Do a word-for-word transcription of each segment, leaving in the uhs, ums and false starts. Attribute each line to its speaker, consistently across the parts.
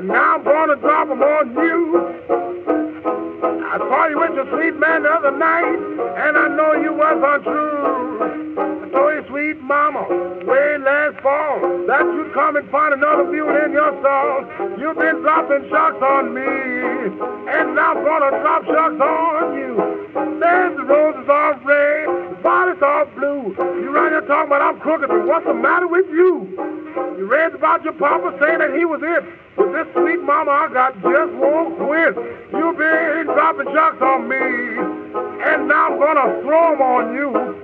Speaker 1: And now I'm gonna drop 'em on you. I saw you with your sweet man the other night, and I know you was untrue. I told your sweet mama way last fall that you'd come and find another beauty in your soul. You've been dropping shucks on me, and now I'm gonna drop shucks on you. There's the roses all red, the violets all blue. You run your talk about I'm crooked, but what's the matter with you? You read about your papa saying that he was it. But this sweet mama I got just won't quit. You've been dropping shucks on me, and now I'm gonna throw 'em on you.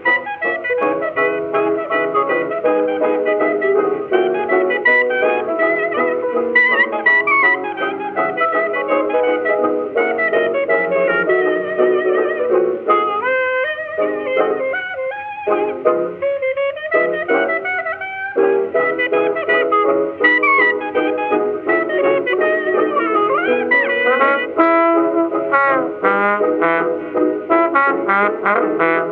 Speaker 1: Uh-huh.